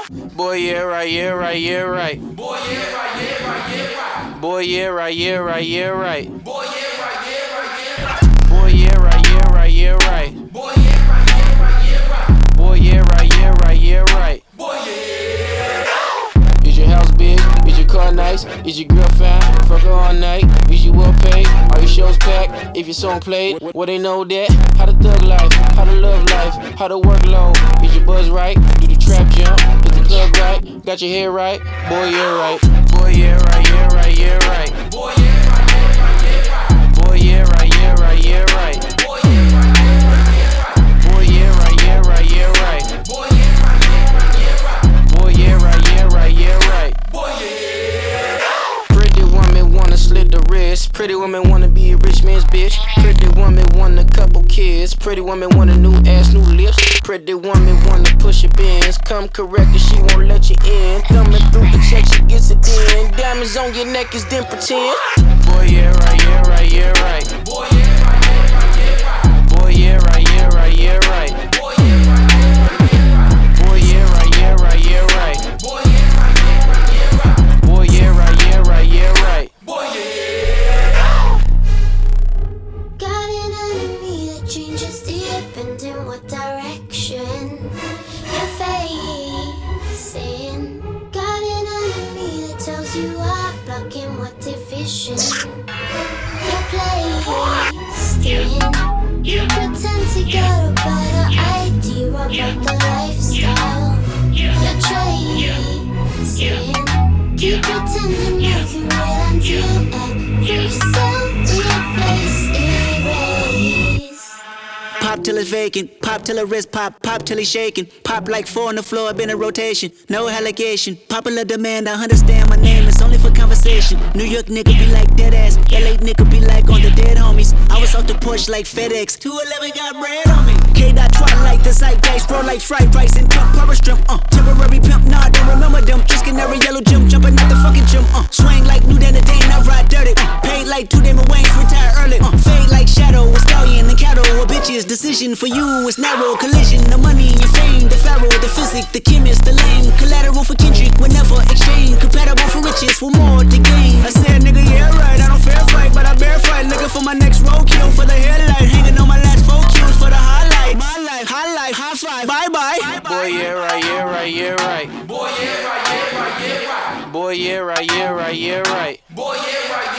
Boy, yeah, right, yeah, right, yeah, right. Boy, yeah, right, yeah, right, yeah, right. Boy, yeah, right, yeah, right, yeah, right. Boy, yeah, right, yeah, right, yeah, right. Boy, yeah, right, yeah, right, yeah, right. Boy, yeah, right, yeah, right, yeah, right. Boy, yeah, right, yeah, right, yeah, right. Boy, yeah. Is your house big? Is your car nice? Is your girl fine? Fuck her all night. Is you well paid? Are your shows packed? If your song played, well they know that. How to thug life? How to love life? How to work low? Is your buzz right? Do the trap jump? Is the plug right? Got your hair right? Boy, yeah, right. Boy, yeah, right, yeah, right, yeah, right. Boy, yeah, right, yeah, right, yeah, right. Boy, yeah, right, yeah, right, yeah, right. Boy, yeah, right, yeah, right, yeah, right. Boy, yeah, right, yeah, right, yeah, right. Boy, yeah, right, yeah, right, yeah, right. Boy, yeah, right, yeah, right, yeah, right. Boy, yeah. Pretty woman wanna slit the wrist. Pretty woman wanna be a rich man's bitch. Pretty woman want a couple kids. Pretty woman want a new ass, new lips. Pretty woman wanna push your bins. Come correct and she won't let you in. Thumbing through the check, she gets it in. Diamonds on your neck is then pretend. Boy, yeah, right, yeah, right, yeah, right. Boy, yeah, right, yeah, right, yeah, right. Boy, yeah, right, yeah, right, yeah, right. Boy, yeah, right, yeah, right, yeah, right. Boy, yeah, right, yeah, right, yeah, right. Boy, yeah, right, yeah, right, yeah, right. Boy, yeah, right, yeah, right, yeah, right. Boy, yeah. Got an enemy that changes depending what direction you're facing. Got an enemy that tells you I'm blocking what division you're placed in. You pretend to get a better idea about the lifestyle you're chasing. You pretend to make it real until every cell replace erase. Pop till it's vacant, pop till her wrist pop, pop till he's shaking. Pop like four on the floor, been a rotation, no allegation. Popular demand, I understand my name, it's only for conversation. New York nigga be like dead ass, LA nigga be like on the dead homies. I was off the porch like FedEx, 211 got bread on me. K-Dot Twilight, the zeitgeist, bro like fried rice and jump, power strip, temporary pimp, nah, I don't remember them. Just canary yellow gym, jumping out the fucking gym, swing like New Dan the Dane, I ride dirty, paid like 2 Damon Wayans, retire early, fade like Shadow, a stallion and cattle, a bitch's decision for you is narrow, collision, the money, your fame, the pharaoh, the physic, the chemist, the lame, collateral for Kendrick, we never exchange, compatible for riches, with more to gain. I said, nigga, yeah, right, I don't fair fight, but I bear fight, looking for my next roadkill, for the headlight, hanging on my last 4 kills, for the highlight, my life, high five, bye-bye. Boy, yeah, right, yeah, right, yeah, right. Boy, yeah, right, yeah, right, yeah, right. Boy, yeah, right, yeah, right, yeah, right. Boy, yeah, right,